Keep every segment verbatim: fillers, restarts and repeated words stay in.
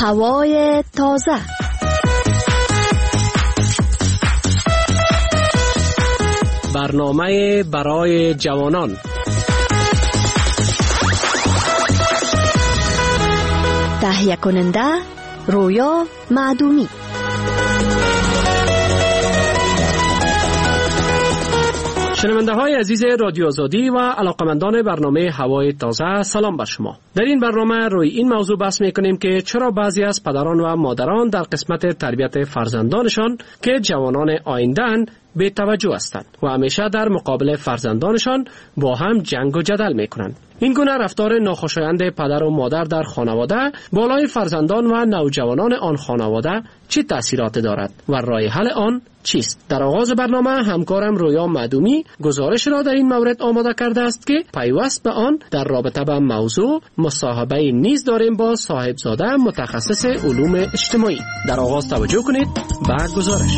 هوای تازه. برنامه برای جوانان. تهیه کننده رویا معدومی. شنونده های عزیز رادیو آزادی و علاقمندان برنامه هوای تازه، سلام بر شما. در این برنامه روی این موضوع بحث میکنیم که چرا بعضی از پدران و مادران در قسمت تربیت فرزندانشان که جوانان آینده‌اند بی توجه هستند و همیشه در مقابل فرزندانشان با هم جنگ و جدل میکنند. این گونه رفتار ناخوشایند پدر و مادر در خانواده بالای فرزندان و نوجوانان آن خانواده چه تأثیراتی دارد و راه حل آن چیست؟ در آغاز برنامه همکارم رویا معدومی گزارش را در این مورد آماده کرده است که پیوست به آن در رابطه با موضوع مصاحبه نیز داریم با صاحبزاده متخصص علوم اجتماعی. در آغاز توجه کنید به گزارش.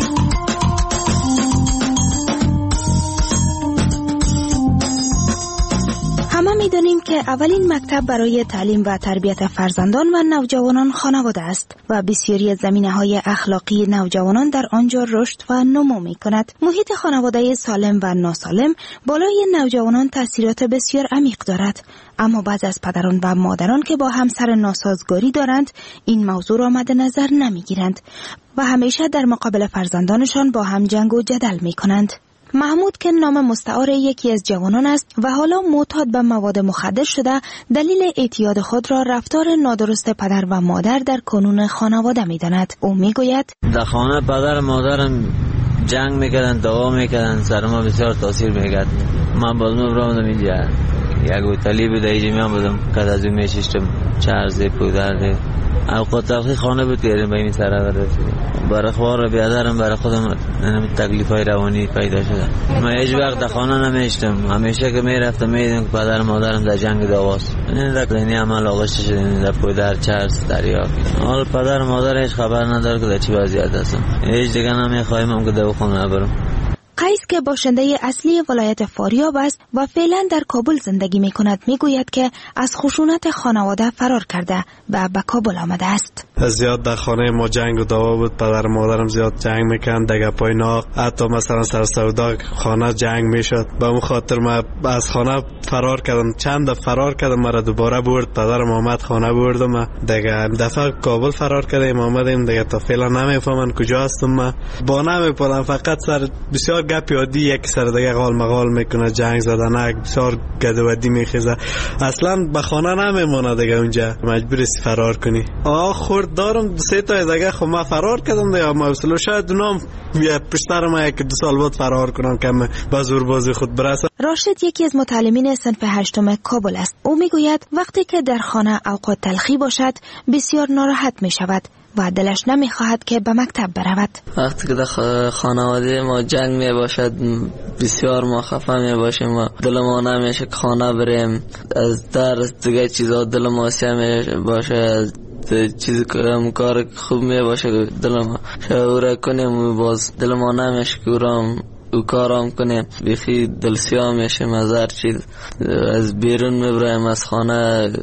ما می‌دانیم که اولین مکتب برای تعلیم و تربیت فرزندان و نوجوانان خانواده است و بسیاری از زمینه‌های اخلاقی نوجوانان در آنجا رشد و نمو می‌کند. محیط خانواده سالم و ناسالم بالای نوجوانان تأثیرات بسیار عمیق دارد، اما بعضی از پدران و مادران که با همسر ناسازگاری دارند این موضوع را مد نظر نمی‌گیرند و همیشه در مقابل فرزندانشان با هم جنگ و جدل می‌کنند. محمود که نام مستعار یکی از جوانان است و حالا معتاد به مواد مخدر شده، دلیل اعتیاد خود را رفتار نادرست پدر و مادر در کنون خانواده می‌داند. او میگوید در خانه پدر و مادرم جنگ میکردن، دعوا میکردن، سر ما بسیار تاثیر میکرد. من بازم برام اینجا یک هتلی بود، اینجا من بودم که از اون میشیشتم چرزه پودرده اوقات تلخی خانه بود که به این سر آورده برای خوار بیادرم برای خودم تکلیف های روانی پیدا شده. من هیچ وقت در خانه نمیشتم، همیشه که میرفتم میدیدم که پدر مادرم در جنگ دعواست. این در اینی عمل آغشته شده در پودر چرس دریا. حال پدر مادر هیچ خبر نداره که در چی وضعیت هستم. هیچ دیگه نمیخوایم که دواخانه برم. قیس که باشنده اصلی ولایت فاریاب است و فعلا در کابل زندگی می کند میگوید که از خشونت خانواده فرار کرده و به کابل آمده است. زیاد در خانه ما جنگ و دعوا بود، پدر مادرم زیاد جنگ میکردن، دیگه پای ناق، حتی مثلا سر سودا خانه جنگ میشد. به اون خاطر ما از خانه فرار کردم، چند دفعه فرار کردم، مرا دوباره برد پدرم آمد خانه بردم. دیگه دفعه کابل فرار کردیم آمدیم، دیگه تا فعلا نمیفهمن کجا هستم. ما با نمیپدم، فقط سر بسیار گپ یادی یک سر دیگه قال مقال میکنه، جنگ زدن، بسیار گدودی میخیزه، اصلا به خانه نمیمونه دیگه، اونجا مجبوری فرار کنی. آه خورد دارم سه تا دیگه، خب ما فرار کردم دیگه، ما اصلا شاید اونام پشتر ما یک دو سال بعد فرار کنم که با زور بازی خود برسم. راشد یکی از متعلمین صنف هشتم کابل است. او میگوید وقتی که در خانه اوقات تلخی باشد بسیار ناراحت میشود و دلش نمیخواهد که به مکتب برود. وقتی که در خانواده ما جنگ می باشد بسیار ما خفه می باشیم و دل ما نمیشه که خانه بریم، از درس دیگه چیزا دل ما سیاه می باشه، چیزی که کار خوب می باشه دل ما شعور کنیم، باز دل ما نمیشه که اورام او کارام کنیم، بخی دل سیاه میشیم از هر چیز، از بیرون میبرایم از خانه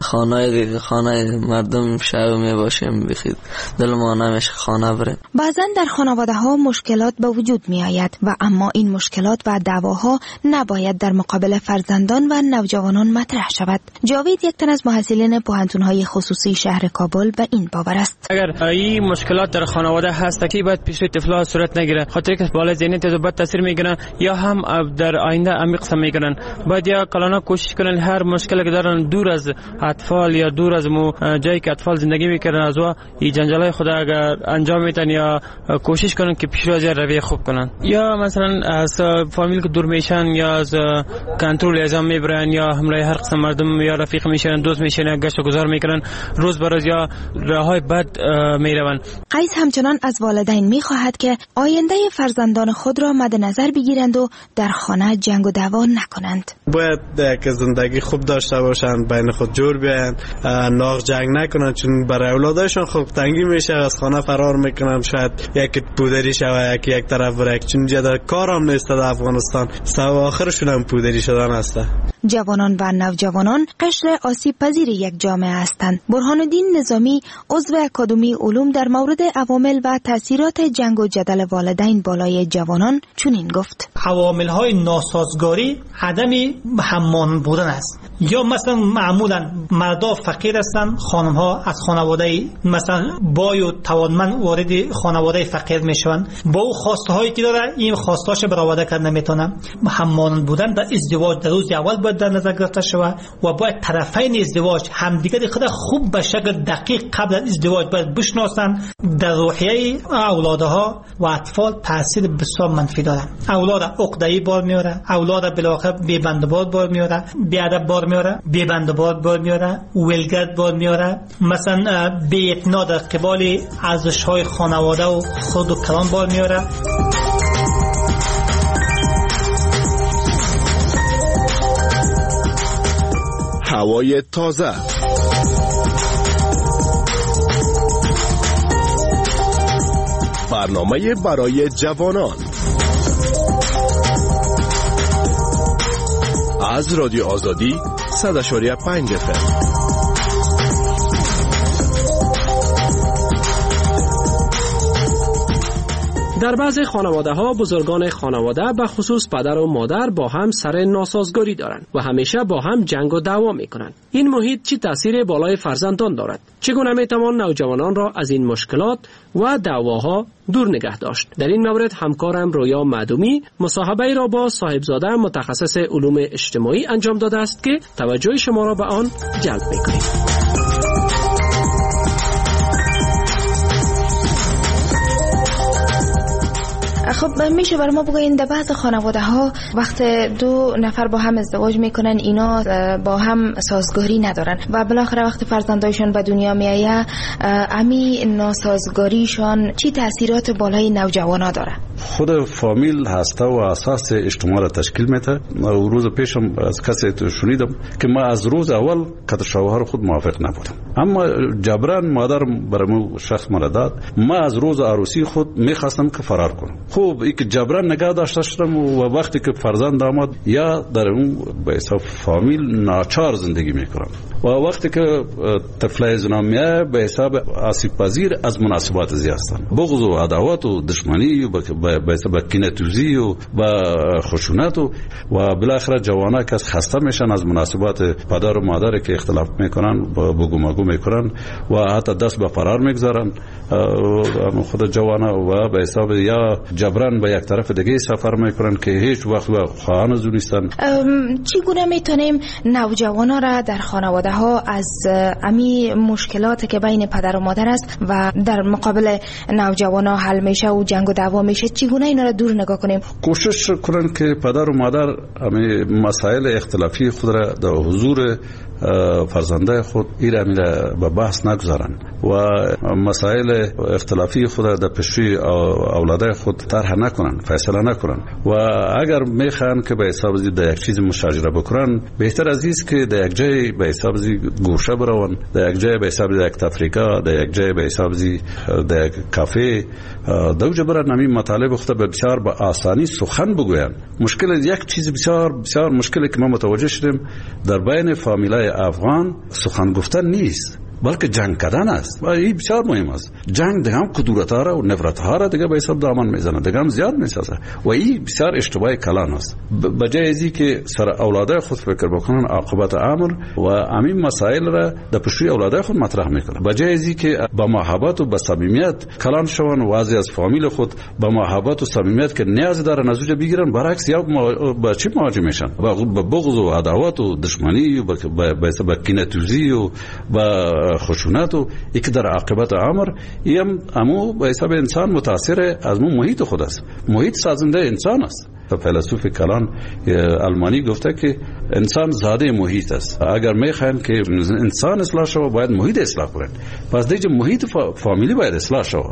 خانه خانه مردم شب میباشیم، بخی دل ما نمیشه خانه بریم. بعضا در خانواده ها مشکلات به وجود می آید و اما این مشکلات و دعواها نباید در مقابل فرزندان و نوجوانان مطرح شود. جاوید یک تن از محصلین پوهنتون های خصوصی شهر کابل به این باور است. اگر این مشکلات در خانواده هست که باید پیش روی طفل‌ها صورت نگیره، خاطر که بالا ذهنیت رو تاثیر میگیرن یا هم در آینده عمیق سم میگیرن. باید یا کلانا کوشش کنن هر مشکلی که دارن دور از اطفال یا دور از مو جایی که اطفال زندگی میکنن از وا این جنجالای خود اگر انجام میدن یا کوشش کنن که پیش از رویه خوب کنن، یا مثلا از فامیل که دور میشن یا از کنترل اعزام میبرن یا همراه هر قسم مردم یا رفیق میشن، دوست میشن، گشت و گذار میکنن، روز به روز یا راههای بد میروند. قیس همچنان از والدین میخواهد که آینده فرزندان خود را مد نظر بگیرند و در خانه جنگ و دعوا نکنند. باید که زندگی خوب داشته باشند، بین خود جور بیاین، ناغ جنگ نکنند، چون برای اولادشون خوب تنگی میشه، از خانه فرار میکنن، شاید یک پودری شوه یکی یک طرف بره، چون جدا کارم نیست در افغانستان، سو آخرشون هم پودری شدن هسته. جوانان و نوجوانان قشر آسیب پذیر یک جامعه هستند. برهان الدین نظامی عضو اکادمی علوم در مورد عوامل و تاثیرات جنگ و جدل والدین بالای جوانان چنین گفت: عوامل های ناسازگاری عدم هممان بودن است. یا مثلا معمولا مردا فقیر هستن، خانم ها از خانواده مثلا بای و توانمند وارد خانواده فقیر میشون، با او خواسته هایی که داره این خواستاش برآورده کردن نمیتونه. هممان بودن در ازدواج در روز اول باید در نظر گرفته شود و باید طرفین ازدواج همدیگر خود خوب به شکل دقیق قبل از ازدواج باید بشناسن. در روحیه اولادها و اطفال تاثیر بسیار منفی داره. اولاد عقده‌ای بار میاره، اولاد بالاخره بی بندبار بار میاره، بی ادب بار میاره، بی بندبار بار میاره، ولگرد بار میاره، مثلا بی اعتنا در قبال ارزش‌های خانواده و خود و کلان بار میاره. هوای تازه، برنامه برای جوانان از رادیو آزادی صد و شش و پنج اف ام. در بعضی خانواده ها بزرگان خانواده به خصوص پدر و مادر با هم سر ناسازگاری دارند و همیشه با هم جنگ و دعوا می کنند. این محیط چه تاثیر بالای فرزندان دارد؟ چگونه می توان نوجوانان را از این مشکلات و دعواها دور نگه داشت؟ در این مورد همکارم رویا معدومی مصاحبه را با صاحبزاده متخصص علوم اجتماعی انجام داده است که توجه شما را به آن جلب می کند. خب میشه برای ما بگوین در بعض خانواده ها وقت دو نفر با هم ازدواج میکنن اینا با هم سازگاری ندارن و بالاخره وقت فرزندایشون به دنیا میایه امی ناسازگاریشون چی تاثیرات بالای نوجوانا داره؟ خود فامیل هسته و اساس اجتماع را تشکیل میده. روز پیشم از کسی شنیدم که ما از روز اول که شوهر خود موافق نبودم، اما جبران مادر برام شخص مرا داد. ما از روز عروسی خود میخواستم که فرار کنم. خوب این که جبران نگاه داشته شدم و وقتی که فرزند آمد یا در اون به حساب فامیل ناچار زندگی میکنم و وقتی که طفل زنا میاد به حساب آسیب پذیر از مناسبات زیاد هستن، بغض و عداوت و دشمنی و به حساب کینه‌توزی و با خشونت و و بالاخره جوانا که خسته میشن از مناسبات پدر و مادر که اختلاف میکنن بگو مگو میکنن و حتی دست به فرار میگذارن خود جوانا و به حساب یا جبران به یک طرف دیگه سفر میکنن که هیچ وقت به خواهان زو نیستن. چگونه میتونیم نوجوانا را در خانواده ها از امی مشکلاتی که بین پدر و مادر است و در مقابل نوجوانا حل میشه و جنگ و دعوا میشه چگونه اینا را دور نگاه کنیم؟ کوشش کنن که پدر و مادر امی مسائل اختلافی خود را در حضور فرزنده خود ایره میره به بحث نگذارن و مسائل اختلافی خود را در پیشوی اولاده خود طرح نکنن، فیصله نکنن و اگر میخوان که به حساب زی در یک چیز مشاجره بکنن بهتر از است که در یک جای به حساب زی گوشه برون، در یک جای به حساب در یک تفریقه، در یک جای به حساب زی در یک کافه دوجه برن همین مطالب خود به بسیار به آسانی سخن بگوین. مشکل یک چیز بسیار بسیار مشکلی که ما متوجه شدیم در بین فامیلای افغان سخن گفتن نیست بلکه جنگ کردن است و این بسیار مهم است. جنگ دیگه هم کدورت ها را و نفرت ها را دیگه به حساب دامن میزنه، دیگه هم زیاد میسازه و این بسیار اشتباه کلان است. بجای ازی که سر اولاده خود فکر بکنن عاقبت امر و همین مسائل را در پیشوی اولاده خود مطرح میکنن، بجای ازی که با محبت و با صمیمیت کلان شون و از از فامیل خود با محبت و صمیمیت که نیاز دارن از اونجا بگیرن، برعکس یا با چی مواجه میشن؟ با بغض و عداوت و دشمنی و با کینه‌توزی و با خشونت و یک در عاقبت امر ایم امو به حساب انسان متاثر از مو محیط خود است. محیط سازنده انسان است. فیلسوف کلان آلمانی گفته که انسان زاده محیط است. اگر میخواین که انسان اصلاح شود باید محیط اصلاح کنید. پس دیگه محیط فامیلی باید اصلاح شود.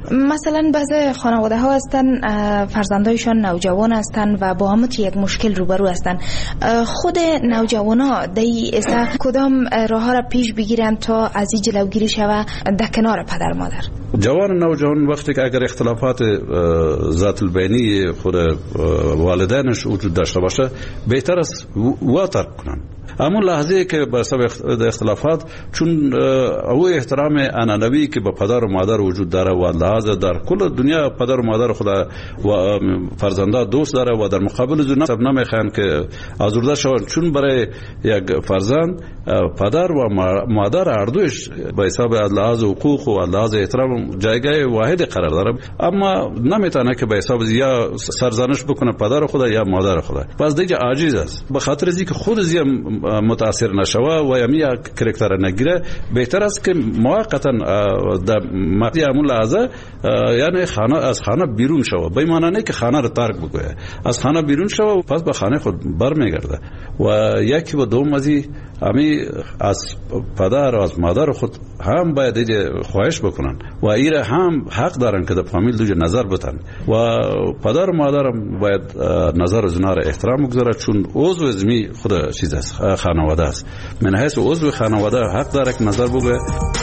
مثلا بعضی خانواده ها هستن فرزندایشان نوجوان هستن و با همت یک مشکل روبرو هستن، خود نوجوان ها دی ایسا کدام راه ها را پیش بگیرن تا از این جلوگیری شوه در کنار پدر مادر؟ جوان نوجوان وقتی که اگر اختلافات ذات البینی خود والدینش وجود داشته باشه بهتر است وا ترک کنن. اما لحظه که به سبب اختلافات چون او احترام انانوی که به پدر و مادر وجود داره و لحاظ در کل دنیا پدر و مادر خدا و فرزنده دوست داره و در مقابل زونا سب نمیخوان که آزرده شوند، چون برای یک فرزند پدر و مادر هر دوش به حساب لحاظ حقوق و لحاظ احترام جایگاه واحد قرار داره، اما نمیتونه که به حساب یا سرزنش بکنه پدر خدا یا مادر خدا. پس دیگه عاجز است، به خاطر از اینکه خود زی متاثر نشوه و یمی کرکتر نگیره بهتر است که موقتا در مقطع همون لحظه یعنی خانه از خانه بیرون شوه، به معنی نه که خانه رو ترک بکنه، از خانه بیرون شوه پس به خانه خود برمیگرده. و یکی و دوم ازی امی از پدر و از مادر خود هم باید دیگه خواهش بکنن و ایره هم حق دارن که در فامیل دوجه نظر بتن و پدر و مادر هم باید نظر از اونها را احترام بگذاره، چون عضو ازمی خود چیز است، خانواده است. من حیث عضو خانواده حق داره که نظر بگه.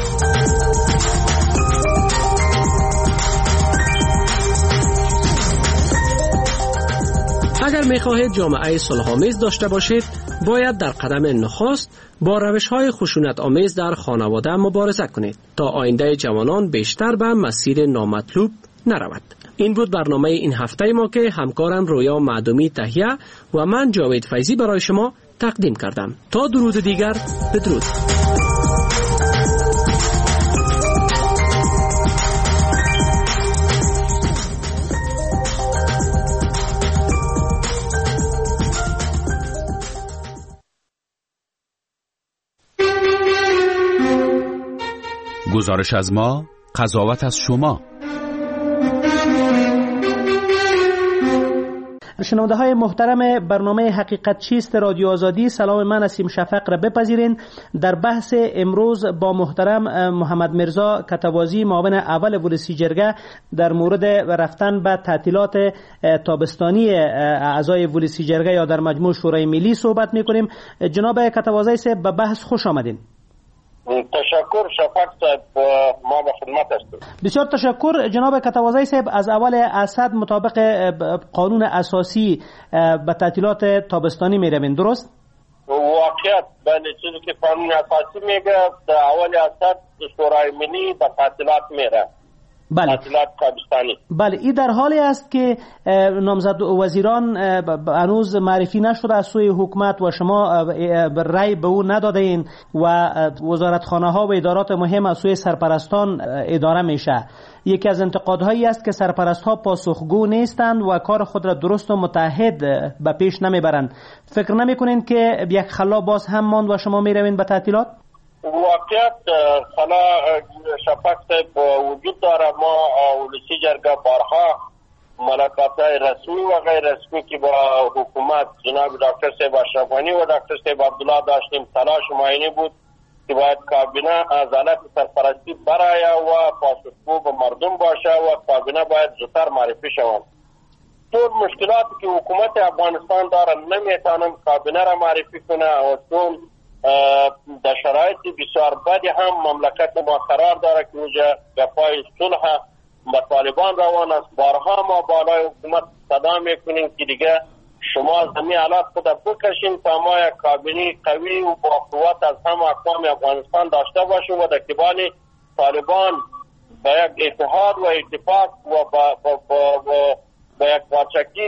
اگر می‌خواهید جامعه صلح‌آمیز داشته باشید، باید در قدم نخست با روش‌های خشونت آمیز در خانواده مبارزه کنید تا آینده جوانان بیشتر به مسیر نامطلوب نرود. این بود برنامه این هفته ما که همکارم رویا معدومی تهیه و من جاوید فیضی برای شما تقدیم کردم. تا درود دیگر، بدرود. گزارش از ما، قضاوت از شما. شنونده های محترم برنامه حقیقت چیست رادیو آزادی، سلام من نسیم شفق را بپذیرین. در بحث امروز با محترم محمد مرزا کتوازی معاون اول ولسی جرگه در مورد رفتن به تعطیلات تابستانی اعضای ولسی جرگه یا در مجموع شورای ملی صحبت میکنیم. جناب کتوازی صاحب به بحث خوش آمدین. تشکر شفق صاحب، ما به خدمت هستیم. بسیار تشکر جناب کتوازی صاحب. از اول اسد مطابق قانون اساسی به تعطیلات تابستانی می روین، درست؟ واقعیت بله، چیزی که قانون اساسی میگه در اول اسد شورای ملی به تعطیلات میره. بله. بله، این در حالی است که نامزد وزیران هنوز معرفی نشده از سوی حکومت و شما رأی به او نداده این و وزارتخانه ها و ادارات مهم از سوی سرپرستان اداره میشه. یکی از انتقادهایی است که سرپرست ها پاسخگو نیستند و کار خود را درست و متحد به پیش نمیبرند. فکر نمیکنین که یک خلا باز هم ماند و شما میروین به تعطیلات؟ واقعیت خلا شفق صاحب وجود داره. ما ولسی جرگه بارها ملاقات‌های رسمی و غیر رسمی که با حکومت جناب دکتر صاحب اشرف غنی و دکتر صاحب عبدالله داشتیم. تلاش معینی بود که باید کابینه از حالت سرپرستی برآید و پاسخگو به مردم باشه و کابینه باید زودتر معرفی شود. طول مشکلاتی که حکومت افغانستان داره نمیتونن کابینه را معرفی کنه و چون در شرایط بسیار بدی هم مملکت ما قرار داره که اونجا گپای صلح با طالبان روان است. بارها ما بالای حکومت صدا میکنیم که دیگه شما زمین حالات خود بکشین تا ما یک کابینه قوی و با قوت از هم اقوام افغانستان داشته باشیم و در قبال طالبان به یک اتحاد و اتفاق و با, با, با, با, با یک پارچگی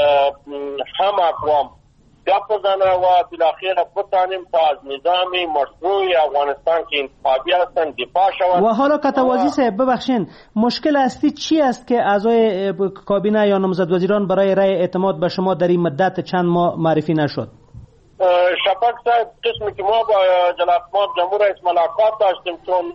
هم اقوام گپ بزنه و بالاخره بتانیم تا از نظام مشروع افغانستان که انتخابی هستن دفاع شود. و حالا کتوازی صاحب ببخشین، مشکل اصلی چی است که اعضای کابینه یا نامزد وزیران برای رأی اعتماد به شما در این مدت چند ماه معرفی نشد؟ شفق صاحب قسمی که ما با جناب جمهور رئیس ملاقات داشتیم، چون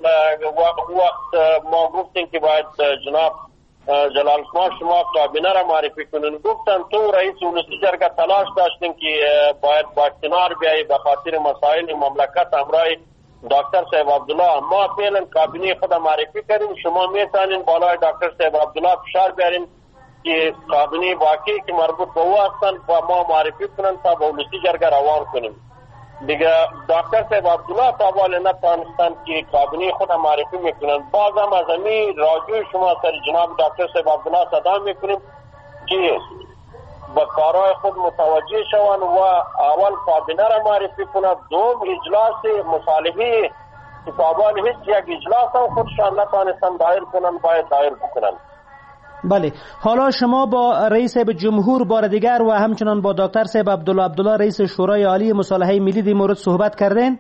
وقت ما گفتیم که باید جناب جلال ما شما کابینه را معرفی کنین، گفتن تو رئیس ولسی جرگه تلاش داشتیم که باید با کنار بیایی به خاطر مسائل مملکت همراه دکتر صاحب عبدالله ما فعلا کابینه خود معرفی کردیم. شما میتونین بالای دکتر صاحب عبدالله فشار بیارین که کابینه واقعی که مربوط به او هستن و ما معرفی کنن تا به ولسی جرگه روان کنیم. دیگه دکتر صاحب عبدالله تا حال نتوانستن که کابینه خود معرفی میکنن. باز هم از امی راجع شما سر جناب دکتر صاحب عبدالله صدا میکنیم که به کارهای خود متوجه شوند و اول کابینه را معرفی کنند، دوم اجلاس مصالحه که طالبان هیچ یک اجلاس هم خودشان نتوانستن دایر کنند باید دایر بکنند. بله، حالا شما با رئیس جمهور بار دیگر و همچنان با دکتر صاحب عبدالله عبدالله رئیس شورای عالی مصالحه ملی در مورد صحبت کردین؟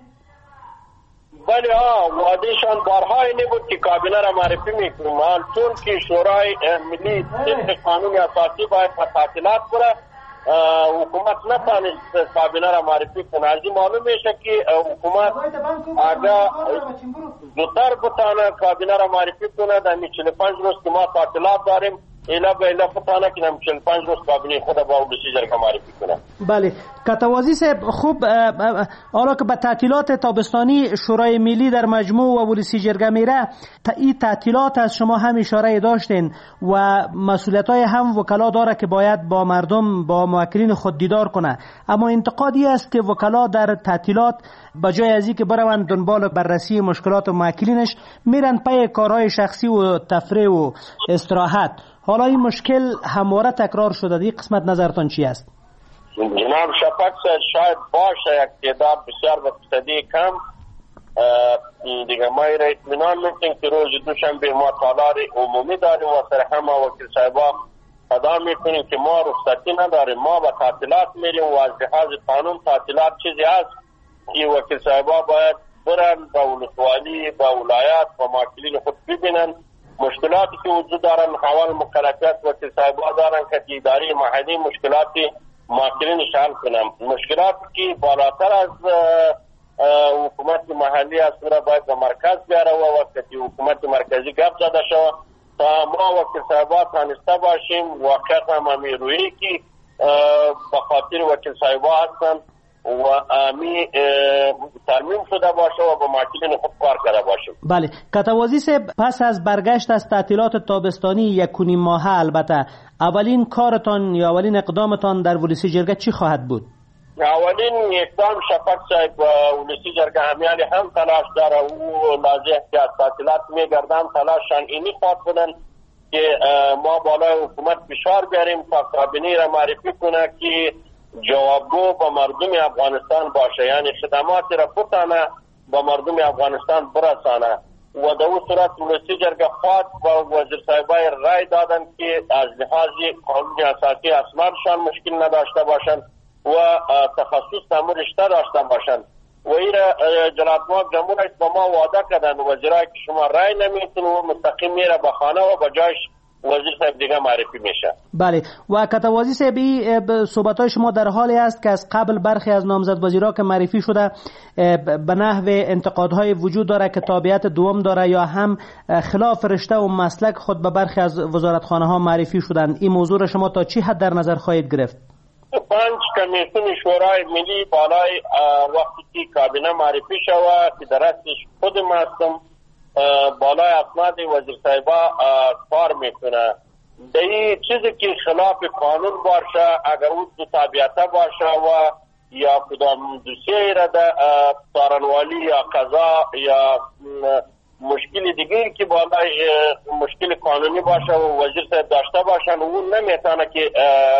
بله ها، وعدهشان بارها اینه بود که کابینه را معرفی میکنیم. حال چون که شورای ملی طبق قانون اساسی باید تعطیلات کنه، حکومت نتوانست کابینه را معرفی کنه. از این معلوم میشه که حکومت اگر زودتر بتانه کابینه را معرفی کنه در چهل و پنج روز که ما تعطیلات داریم ایلا به ایلا فتانه که در چهل و پنج روز کابینه خود با ولسی جرگه معرفی کنه. بله، کتوازی صاحب، خوب حالا که به تعطیلات تابستانی شورای ملی در مجموع و ولسی جرگه میره، این تعطیلات از شما هم اشاره داشتین و مسئولیت های هم وکلا داره که باید با مردم با موکلین خود دیدار کنه، اما انتقادی است که وکلا در تعطیلات بجای از اینکه بروند دنبال بررسی مشکلات و موکلینش میرن پی کارهای شخصی و تفریح و استراحت. حالا این مشکل همواره تکرار شده، این قسمت نظرتان چی است؟ جناب شفق شاید باشه یک تعداد بسیار بسیاری کم دیگه ما را اطمینان میکنیم که روز دوشنبه ما تالار عمومی داریم و سر همه وکیل صاحبا صدا میکنیم که ما رخصتی نداریم، ما به تعطیلات میریم و از لحاظ قانون تعطیلات چیزی هست که وکیل صاحبا باید برن به ولسوالی به ولایت و موکلین خود ببینن مشکلاتی که وجود دارن. اول مکلفیت وکیل صاحبا دارن که اداری محلی مشکلاتی موکلینش حل کنن. مشکلاتی که بالاتر از حکومت محلی است را باید به مرکز بیاره و وقتی حکومت مرکزی گپ زده شود تا ما وکیل صاحبا تانسته باشیم واقعیت هم همی رویی که به خاطر وکیل صاحبا هستن و امی ترمیم شده باشه و با موکلین خود کار کرده باشیم. بله، کتوازی صاحب، پس از برگشت از تعطیلات تابستانی یک و نیم ماهه البته اولین کارتان یا اولین اقدامتان در ولسی جرگه چی خواهد بود؟ اولین اقدام شفق صاحب ولسی جرگه همیانی هم تلاش داره و لازم که از تعطیلات میگردن تلاششان اینی خواهد بودن که ما بالای حکومت فشار بیاریم تا کابینه را معرفی کنه که جوابگو با مردم افغانستان باشه، یعنی خدماتی را بتانه با مردم افغانستان برسانه و در اون صورت ولسی جرگه خواهد با وزیر صاحبای رای دادن که از لحاظ قانون اساسی اسنادشان مشکل نداشته باشند و تخصص تامر رشته داشته باشند و این جلالت مآب جمهور رئیس با ما وعده کردن وزیرایی که شما رای نمیتون و مستقیم میره به خانه و به جایش وزیر صاحب دیگه معرفی میشه. بله، و کتوازی صاحبی صحبت‌های شما در حالی است که از قبل برخی از نامزد وزیرا که معرفی شده به نحو انتقادهای وجود داره که تابعیت دوم داره یا هم خلاف رشته و مسلک خود به برخی از وزارتخانه ها معرفی شدند. این موضوع را شما تا چی حد در نظر خواهید گرفت؟ پنج کمیسیون شورای ملی بالای وقتی که کابینه معرفی شود که درستش خودم هستم بالای اسناد وزیر صاحبا کار میکنه. دی چیزی که خلاف قانون باشه اگر او دو تابعیته باشه و یا کدام دوسیه را ده سارنوالی یا قضا یا مشکل دیگه که بالای مشکل قانونی باشه و وزیر صاحب داشته باشن اون نمیتونه که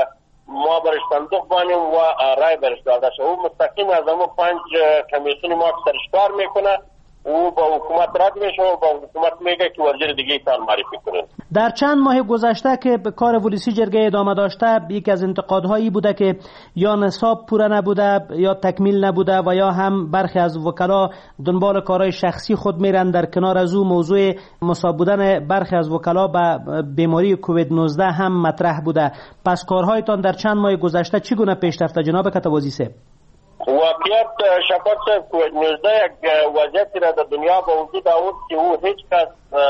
ما برش صندوق بانیم و رای برش داده شد. او مستقیم از همون پنج کمیسیون ما سرش کار میکنه او با حکومت رد میشه و با حکومت میگه که وزیر دیگه ایتان معرفی کنه. در چند ماه گذشته که به کار ولسی جرگه ادامه داشته یکی از انتقادهایی بوده که یا نصاب پوره نبوده یا تکمیل نبوده و یا هم برخی از وکلا دنبال کارهای شخصی خود میرن. در کنار از او موضوع مصاب بودن برخی از وکلا به بیماری کووید نوزده هم مطرح بوده. پس کارهایتان در چند ماه گذشته چگونه پیش رفته جناب کتوازی صاحب؟ واقعیت شفاق صاحب کووید نوزده یک وضعیتی را در دنیا به وجود آورد که او هیچ کس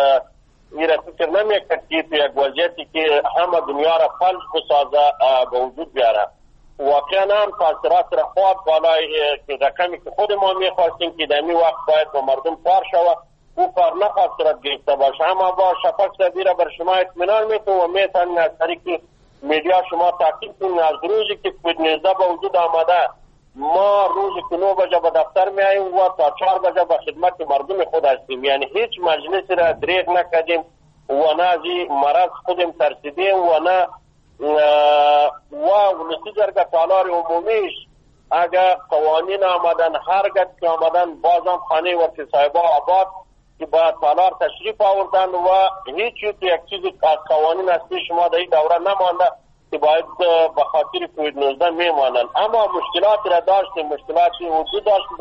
این را فکر نمیکرد که یک وضعیتی که همه دنیا را فلج بسازه به وجود بیاره واقعا هم تاثیرات را خواهد بالای رقمی که خود ما میخواستیم که دمی وقت باید با مردم کار شود او کار نخواست صورت گرفته باشه. اما با شفق سبی را بر شما اطمینان میتون و میتونید از طریق میدیا شما تحقیق کنید. از روزی که کووید نوزده به وجود آمده ما روزی که نه بجه به دفتر میاییم و تا چهار بجه به خدمت مردم خود هستیم، یعنی هیچ مجلسی را دریغ نکردیم و نه از این مرض خودم ترسیدیم و نه و ولسی جرگه تالار عمومیش اگر قوانین آمدن هرگز که آمدن بازم خانه وقتی صاحبا آباد که با تالار تشریف آوردن و هیچ یک چیزی از قوانین اصلی شما در این دوره نمانده که باید به خاطر کووید نوزده میمانند. اما مشکلات را داشتیم، مشکلاتی وجود داشتیم،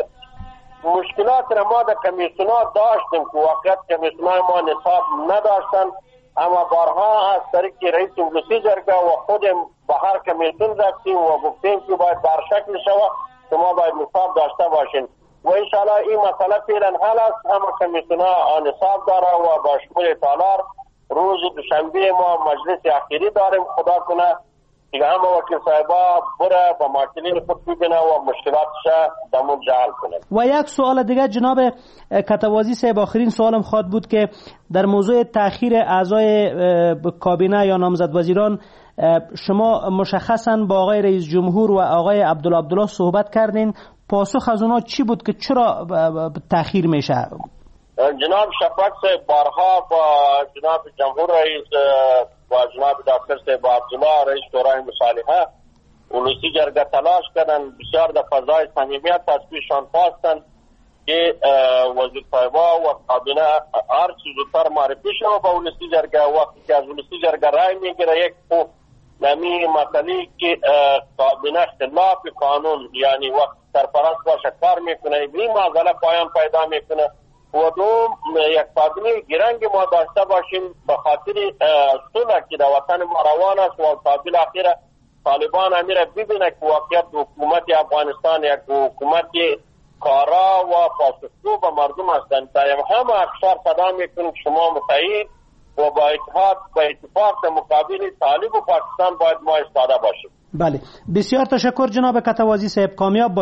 مشکلات را ما در کمیسیونات داشتیم که واقعیت کمیسیونات ما نصاب نداشتن، اما بارها از طریق رئیس ولسی جرگه و خودم به هر کمیسیون رفتیم و گفتیم که باید بر شکل شود شما باید نصاب داشته باشین و انشاءالله این مسئله فعلا حل است. همه کمیسیونات نصاب داره و با شمول تالار روز دوشنبه ما مجلس اخیری داریم. خدا کنه که همه وکیل صاحبا بره با معطلین خود ببینه و مشکلاتش دمون جعل کنه. و یک سوال دیگه جناب کتوازی صاحب، آخرین سوالم خواهد بود که در موضوع تأخیر اعضای کابینه یا نامزد وزیران شما مشخصا با آقای رئیس جمهور و آقای عبدالله عبدالله صحبت کردین، پاسخ از اونا چی بود که چرا تأخیر میشه؟ جناب شفق صاحب بارها با جناب جمهور رئیس و جناب دکتر صاحب عبدالله رئیس شورای مصالحه ولسی جرگه تلاش کردن، بسیار در فضای صمیمیت از پیششان خواستن که وزیر صاحبا و کابینه هر چیز زودتر معرفی شود با ولسی جرگه. وقتی که از ولسی جرگه رای میگیره یک خوب نمی مسئله که کابینه خلاف قانون یعنی وقت سرپرست باشه کار میکنه این معضله پایان پیدا میکنه و دوم یک کابینه گرنگ ما داشته باشیم به خاطر صلح که در وطن ما روان است و قابل اخیر طالبان امیر ببینه که واقعیت حکومت افغانستان یک حکومت کارا و پاسخگو به مردم هستند. همه اکثر صدا میکنیم شما متحد و با اتحاد با اتفاق در مقابل طالب و پاکستان باید ما ایستاده باشیم. بله، بسیار تشکر جناب کتوازی صاحب، کامیاب